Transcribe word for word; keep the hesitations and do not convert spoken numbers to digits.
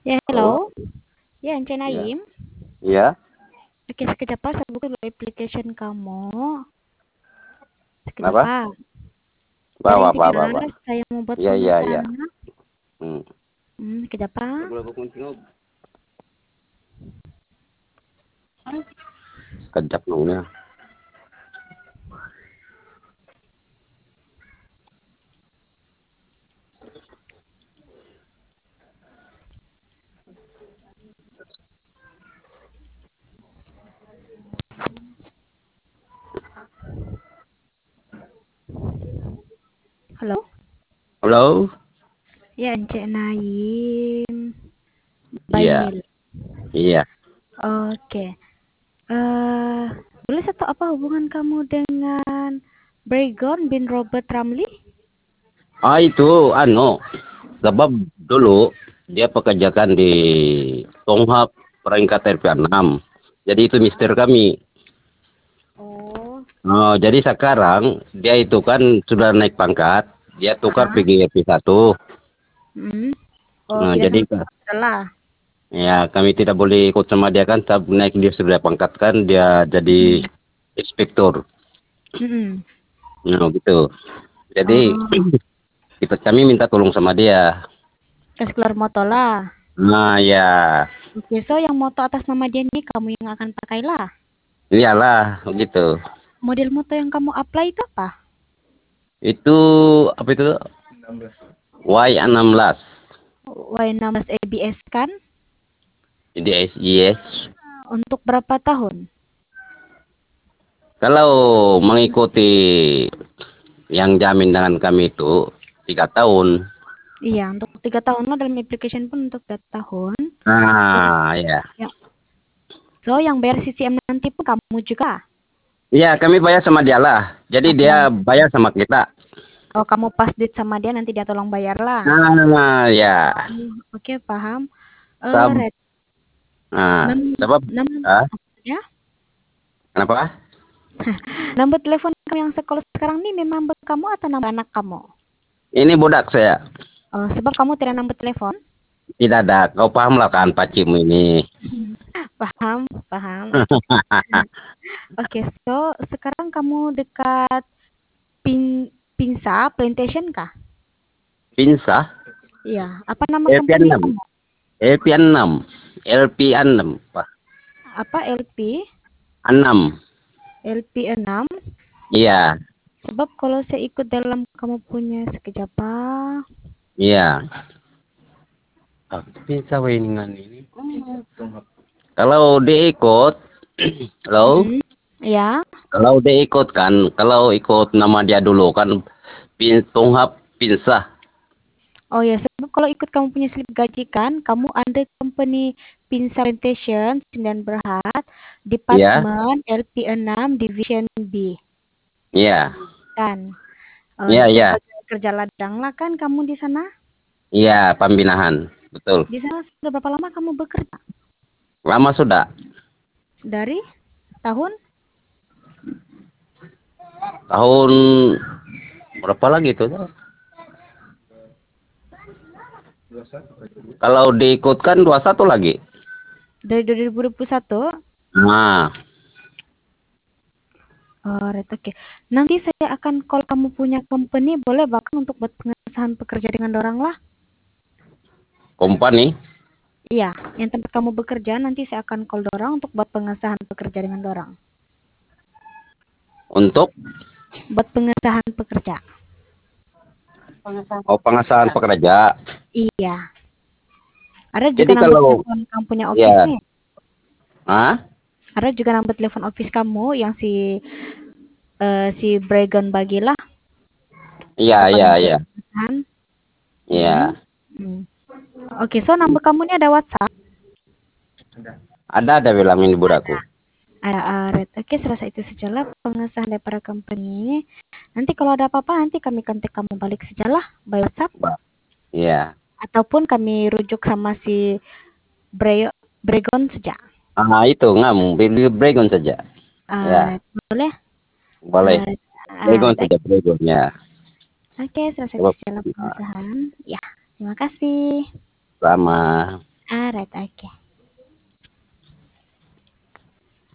Ya, Halo? hello. Ya, Ence Iya. Naim. Iya? Oke, sekejap Pak, saya buka dulu application kamu. Sekejap Kenapa? Pak. Dari Bawa, bawa, bawa. Integra, saya mau buat Iya, iya, iya. pengesahan. Hmm. Hmm, sekejap Pak. Sekejap nunggunya. Halo? Halo? Ya, Ence Naim. By Iya. mail. Iya. Oke. Eh, boleh saya tahu apa hubungan kamu dengan Bregon bin Robert Ramli? Ah, itu, anu, sebab dulu dia pekerjakan di Tonghap peringkat R P enam. Jadi itu mister kami. Oh, Oh, jadi sekarang dia itu kan sudah naik pangkat. Dia tukar ah, pergi R P satu. hmm. Oh, Nah, pindah jadi sama setelah. ya kami tidak boleh ikut sama dia kan. Tapi naik dia sudah pangkat kan. Dia jadi Hmm. inspektur. Hmm. Nah, gitu. Jadi Oh, kita kami minta tolong sama dia. kasih keluar motor lah. Nah, ya, Oke, so yang moto atas nama dia nih kamu yang akan pakailah. iyalah begitu. Model moto yang kamu apply itu apa? Itu apa itu? Y enam belas. Y enam belas A B S kan? Yes, yes. Untuk berapa tahun? Kalau mengikuti yang jamin dengan kami itu tiga tahun. Iya, untuk tiga tahun lah dalam application pun untuk tiga tahun. Terus, Nah, ya. ya. So, yang bayar C C M nanti pun kamu juga? Iya, kami bayar sama dia lah. Jadi Oh, dia kamu, bayar sama kita. oh, kamu pas date sama dia nanti dia tolong bayar lah. Nah, ya. Hmm, Oke, paham. Eh, Sab Red, nah, nam, sebab nam, ah, ya, kenapa? nomor telepon kamu yang sekolah sekarang nih memang buat kamu atau nama anak kamu? Ini budak saya. Oh, sebab kamu tidak nomor telepon? Tidak ada. Kau paham lah kan pacim ini. Paham, paham. Oke. Oke, so sekarang kamu dekat Pin Pinsa Plantation kah? Pinsa. Iya. Apa nama lp company enam kamu? lp enam lp enam Pak. Apa L P? enam. L P enam. Iya, Sebab kalau saya ikut dalam kamu punya sekejap Pak. iya. Ah, pinsa weningan ini. Kalau diikut, halo, Mm-mm. Ya. kalau diikut kan, kalau ikut nama dia dulu kan, pin tunghap pinsa. Oh ya, sebab kalau ikut kamu punya slip gaji kan, kamu under company Pinsa Plantation Sembilan Berhad, Iya, Departemen L P enam Division B. iya, Kan? Eh, iya, iya, sebagai kerja ladang lah kan kamu di sana? iya, pembinahan, betul. Di sana sudah berapa lama kamu bekerja? Lama sudah, Dari tahun? tahun berapa lagi itu? Kalau diikutkan dua satu lagi. Dari dua ribu dua puluh satu? Nah, Oh, right, oke. Nanti saya akan call kamu punya company, boleh bahkan untuk buat pengesahan pekerja dengan orang lah. company Iya, yang tempat kamu bekerja nanti saya akan call dorang untuk buat pengesahan pekerja dengan dorang. untuk Buat pengesahan pekerja. oh, pengesahan pekerja. Iya. Ada juga Jadi nomor kalau telepon kamu punya office ya, nih. ah, Ada juga nomor telepon office kamu yang si eh, si Bregan bagilah iya, untuk iya, kalian buat iya, pengesahan. Mm-mm. iya. Mm. Oke, so nomor kamu ini ada WhatsApp? Ada ada bilang ini budakku. Ada Aret. Oke, selesai itu sajalah pengesahan daripada company. Nanti kalau ada apa-apa nanti kami kontak kamu balik sajalah by WhatsApp Ba- Iya. ataupun kami rujuk sama si Bre Bregon saja. Ah, itu ngam, beli Bregon saja. Ya, Aret, boleh? boleh. Aret, Bregon Aret. saja, Bregon ya. Oke, selesai itu Sebab sajalah ah, pengesahan. Ya, terima kasih. sama Alright, oke.